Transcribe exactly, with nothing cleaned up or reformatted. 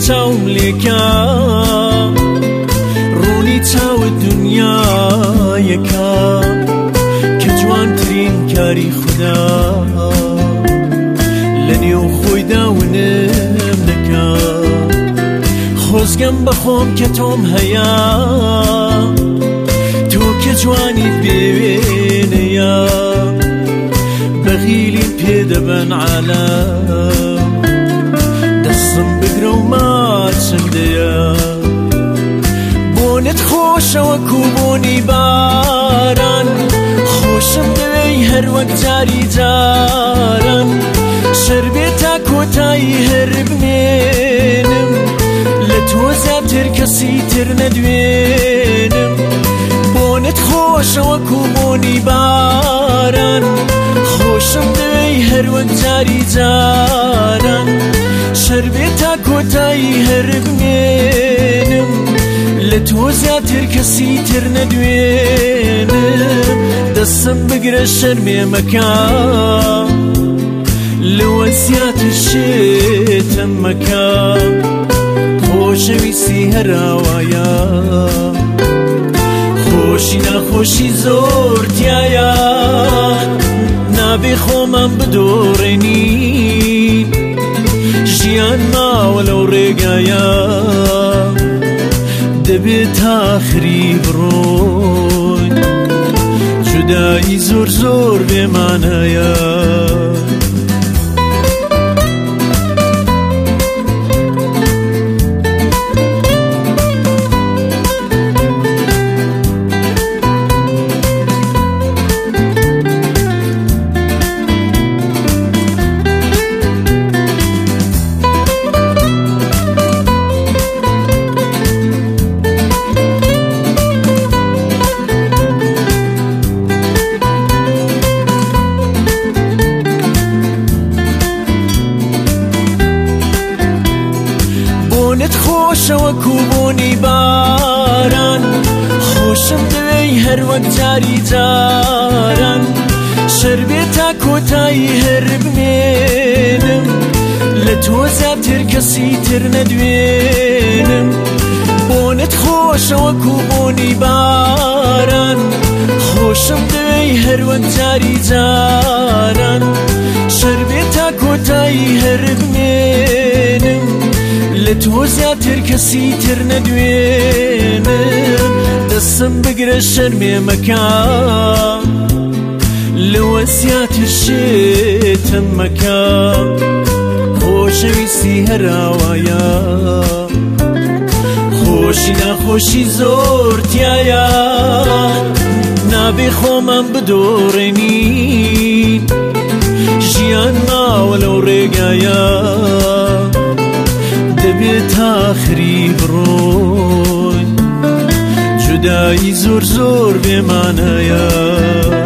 چاوم لێکا ڕوونی چاوە دنیایەکە کە جوانترین کاری خوددا لە نێو خۆیدا ونم نەکا خۆزگەم بەخۆم کە تۆم هەیە تۆ کە جوانیت بێوێنەیە بەغیلیم پێدەبەن عالەم دەستم بگرە و ماچندەیە بۆنت خۆشەوە کوبۆنی باران خۆشم دەوێی هەر وەک جاری جاران شەربێت تا کۆتایی هەر بمێنم لە تۆ زیاتر کەسی تر نەدوێنم بۆنت خۆشەوە کوبۆنی باران خۆشم دەوێی هەر وەک جاری جاران شەربێت تا کۆتایی هەر بمێنم لە تۆ زیاتر کەسی تر نەدوێنم دەستم بگرە شەرمێ مەکە لەوە زیاتر شێتم مەکە خۆشەویستی هەراوایە خۆشی ناخۆشی زۆر تایە نابێ خۆمان بدۆڕێنین ژیان ماوە لەو ڕێگایە دەبێت تاخری بڕۆین جودایی زۆر زۆر بێمانەیە خۆشەوە کوبۆنی باران خۆشم دەوێی هەر وەک جاری جاران شەربێت تا کۆتایی هەر بمێنم لە تۆ زیاتر کەسی تر نەدوێنم بۆنت خۆشەوە کوبۆنی باران خۆشم دەوێی هەر وەک جاری جاران شەربێت تا کۆتایی هەر بمێنم لە تۆ زیاتر کەسی تر نەدوێنم دەستم بگرە شەرمێ مەکە لەوە زیاتر شێتم مەکە خۆشەویستی هەراوایە خۆشی ناخۆشی زۆر تایە نابێ خۆمان بدۆڕێنین ژیان ماوە لەو ڕێگایە دەبێت تاخری بڕۆین جودایی زۆر زۆر بێمانەیە